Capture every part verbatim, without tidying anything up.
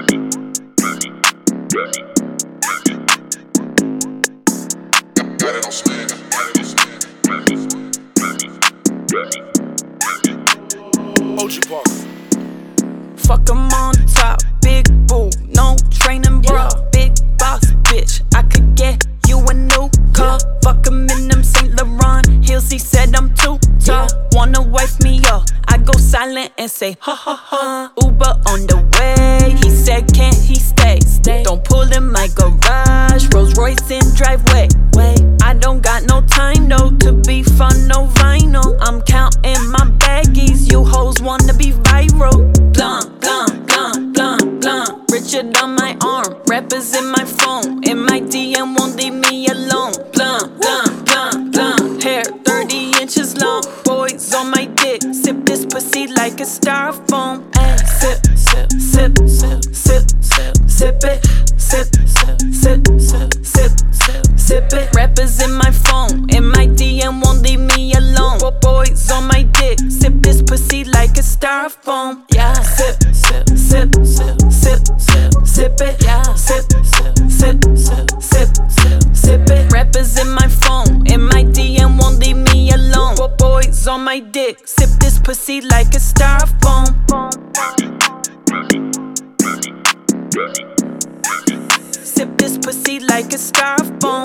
Got it on smash. O G Park. Fuck 'em on top, big boo, no training bra, big boss bitch. I could get you a new car. Fuck 'em in them Saint Laurent heels. He said I'm too tall. Wanna wife me up? I go silent and say ha ha ha. Uber on the way. He said can't he stay? Don't pull in my garage. Rolls Royce in driveway. Wait, I don't got no time though to be fun, no vinyl. I'm counting my baggies. You hoes wanna be viral. Blunt, blunt, blunt, blunt, blunt. Richard on my arm, rappers in my phone. In my D M won't leave me alone. Blunt, blunt, blunt, blunt. Hair thirty inches long. Boys on my dick. Sip this pussy like a styrofoam. Ay, sip, sip, sip, sip, sip, sip, sip it. Sip, sip, sip, sip, sip, sip, sip it. Rappers in my phone. In my D M won't leave me alone. Boys on my dick. Sip this pussy like a styrofoam. Yeah. Sip, sip, sip, sip, sip, sip, sip it. Yeah. Sip, sip, sip, sip, sip, sip, sip it. Rappers in my phone. In my D M won't leave me alone. Boys on my dick. Sip this pussy like a styrofoam. Sip this pussy like a styrofoam.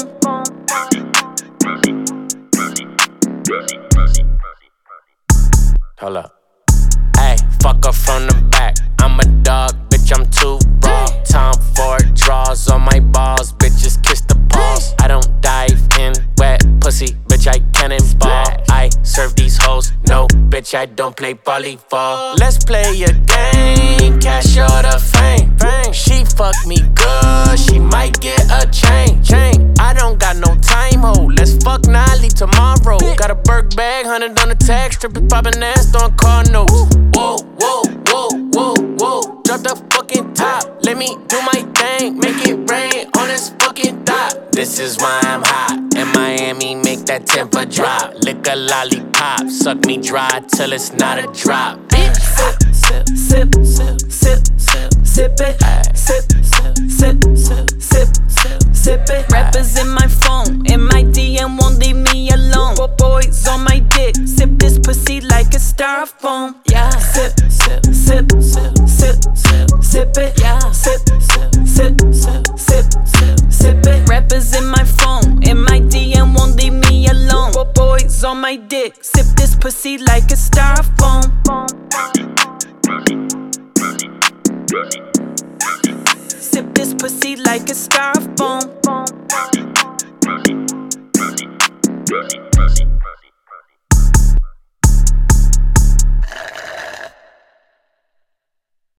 Hold up. Ayy, fuck her from the back. I'm a dog, bitch, I'm too raw. Time for draws on my balls, bitches kiss the paws. I don't dive in wet pussy, bitch, I cannonball. I serve these hoes, no, bitch, I don't play volleyball. Let's play a game, cash or the fame. She fuck me good, she might get a chain. Chain. I don't got no time, ho. Let's fuck now, leave tomorrow. Got a Burke bag, hundred on the tag, strippers poppin' ass, throwing car notes. Whoa, whoa, whoa, whoa, whoa. Drop the fucking top, let me do my thing, make it rain on this fucking dot. This is why I'm hot. In Miami, make that temper drop. Lick a lollipop, suck me dry till it's not a drop. Bitch, sip, sip, sip, sip, sip, sip it. Sip, sip, sip, sip, sip, sip, sip it. Rappers in my phone, in my D M won't leave me alone. Boys on my dick, sip this pussy like a styrofoam. Yeah. Sip, sip, sip, sip, sip, sip, sip it. Yeah. Sip, sip, sip, sip, sip, sip, sip it. Rappers in my phone, in my D M won't leave me alone. Boys on my dick, sip this pussy like a styrofoam. Sip this pussy like a styrofoam.